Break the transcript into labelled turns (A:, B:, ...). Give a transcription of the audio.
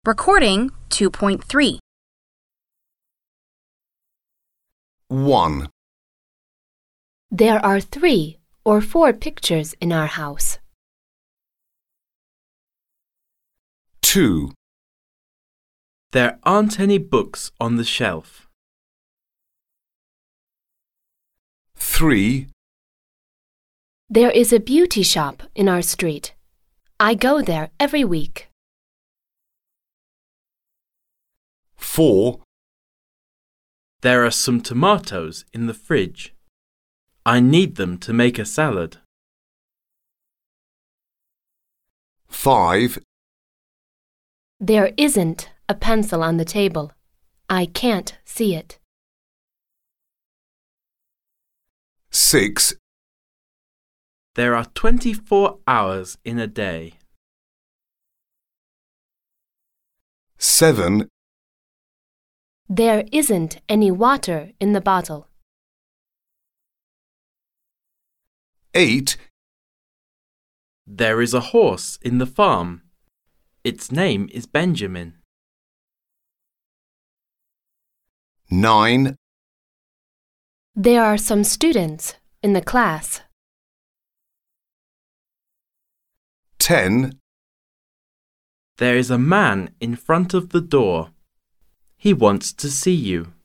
A: Recording 2.3.
B: 1,
C: There are 3 or 4 pictures in our house.
B: 2,
D: There aren't any books on the shelf.
B: 3,
C: There is a beauty shop in our street. I go there every week.
B: 4,
D: There are some tomatoes in the fridge. I need them to make a salad.
B: 5,
C: There isn't a pencil on the table. I can't see it.
B: 6,
D: There are 24 hours in a day.
B: 7,
C: There isn't any water in the bottle.
B: 8,
D: There is a horse in the farm. Its name is Benjamin.
B: 9,
C: There are some students in the class.
B: 10,
D: There is a man in front of the door. He wants to see you.